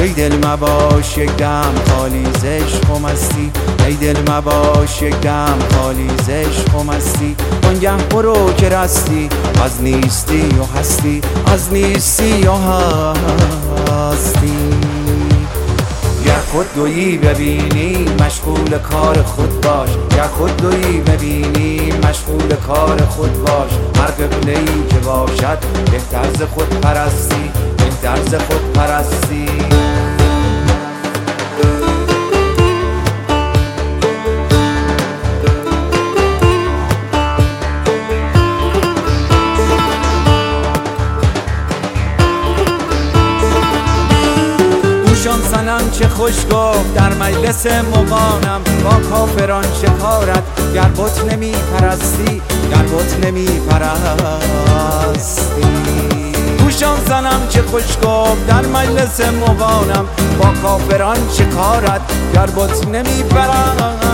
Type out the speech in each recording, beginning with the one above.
ای دل مباش یک دم خالی ز عشق و مستی، ای دل مباش یک دم خالی ز عشق و مستی. وانگه برو که رستی از نیستی و هستی، از نیستی و هستی. گر خود دویی ببینی مشغول کار خود باش، گر خود دویی ببینی مشغول کار خود باش. هر قبله‌ای که باشد بهتر ز خود پرستی، بهتر ز خود پرستی. گوشان صنم چه خوش گفت در مجلس مغانم، با کافران چه کارت گر بت نمی پرستی، گر بت نمی پرستی. گوشان صنم چه خوش گفت در مجلس مغانم، با کافران چه کارت گر بت نمی پرستی.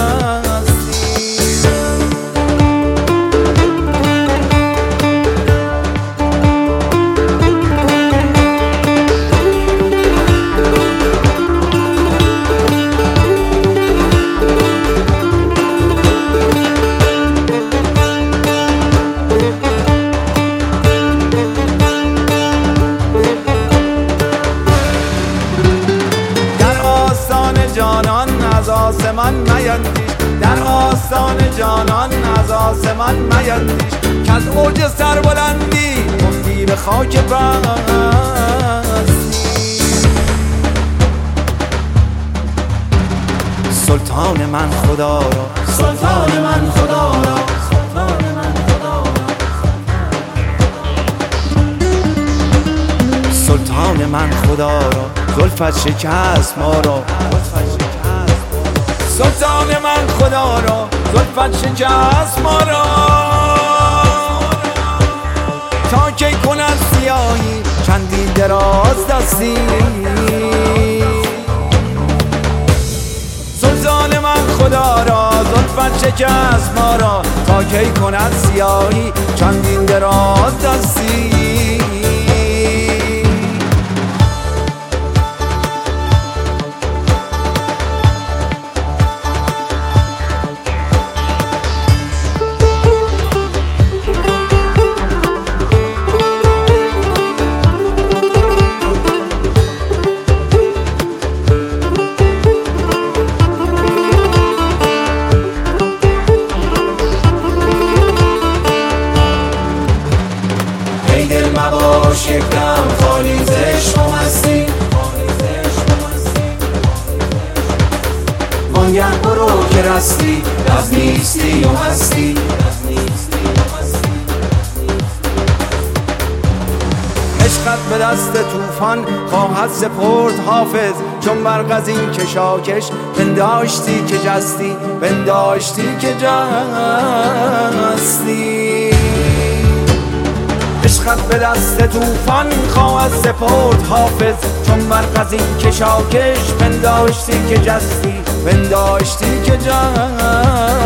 از آسمان میندیش، در آستان جانان از آسمان میندیش، که از اوج سربلندی مفتی به خاک بستی. سلطان من خدا را، سلطان من خدا را، سلطان من خدا را، سلطان من خدا را. زلفت شکست ما را، سلطان من خدا را. زلفت شکست ما را. تا کی کند سیاهی چندی دراز دستی، سلطان من خدا را. زلفت شکست ما را. تا کی کند سیاهی چندین دراز دستی. مباش یک دم خالی ز عشق و مستی، وانگه برو که رستی از نیستی و هستی. عشقت به دست طوفان خواهد سپرد حافظ، چون برق از این کشاکش پنداشتی که جستی، پنداشتی که جستی. عشقت به دست طوفان خواهد سپرد حافظ، چون برق از این کشاکش پنداشتی که جستی، پنداشتی که جستی.